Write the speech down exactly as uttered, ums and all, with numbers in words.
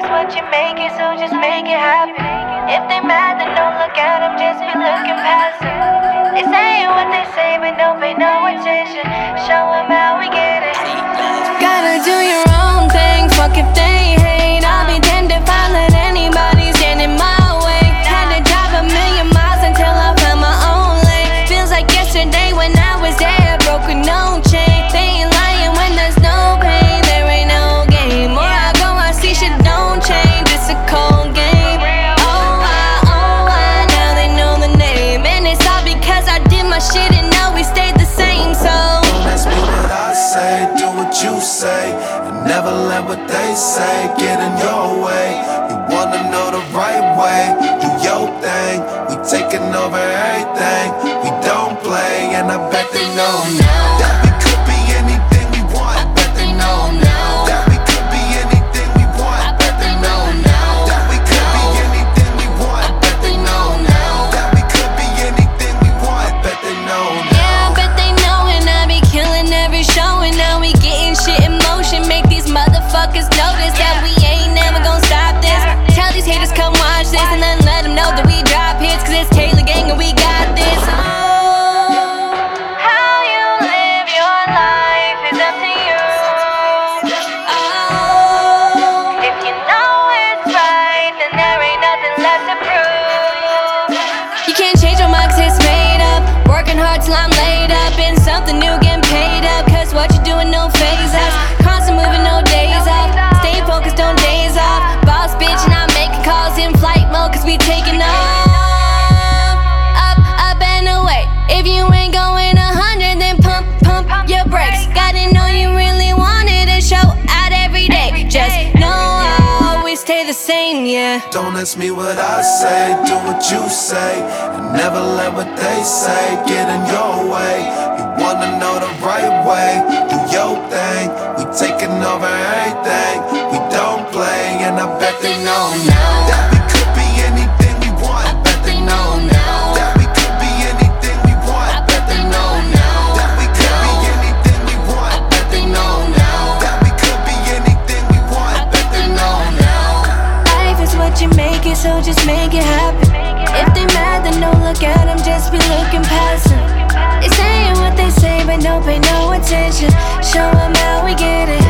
is what you make it, so just make it happen. If they mad, then don't look at them, just be looking past them. They saying what they say, but don't pay no attention. Show them how we get it. Gotta do your own thing, fuck if they hate. I'll be damned if I let anybody stand in my way. Had to drive a million miles until I found my own lane. Feels like yesterday when I was there, broke with no chain. They ain't lying when there's no pain, there ain't no game. More I go, I see shit don't change, it's a cold game. Oh, I, oh, I, now they know the name. And it's all because I did my shit and now we stayed the same, so don't ask me what I say, do what you say, and never let what they say get in your way. You wanna know the right way, do your thing. We taking over everything, we don't play, and I bet they know now that we could be anything we want. I bet they know now that we could be anything we want. I bet they know now that we could be anything we want. I bet they know now that we could be anything we want. I bet they know now. yeah, I bet they know, and I be killing every show, and now we getting shit in motion. Make these motherfuckers notice that we ain't never gon' stop this. Tell these haters come watch this, and then let them know that we drop hits, cause it's Taylor Gang and we got this. Oh, How you live your life is up to you. oh, If you know it's right, then there ain't nothing left to prove. you can't change your mind cause it's made up. Working hard till I'm laid up in something new, getting paid up, cause what you doing no phase us. Constant moving, no days off. Stay focused, don't days off. Boss bitch and I'm making calls in flight mode, cause we taking off. Up, up and away. If you ain't going a hundred, then pump, pump your brakes. Gotta know you really wanted to show out every day. Just know I always stay the same, yeah. Don't ask me what I say, do what you say, and never let what they say get in your way. You wanna know the right way, do your thing. We taking over everything, we don't play, and I bet they know now that we could be anything we want. I bet they know now that we could be anything we want. I bet they know now that we could be anything we want. I bet they know now that we could be anything we want. I bet they know now. Life is what you make it, so just make it happen. If they mad, then don't look at them, just be looking past them. They saying what they say, but don't pay no attention. Show them how we get it.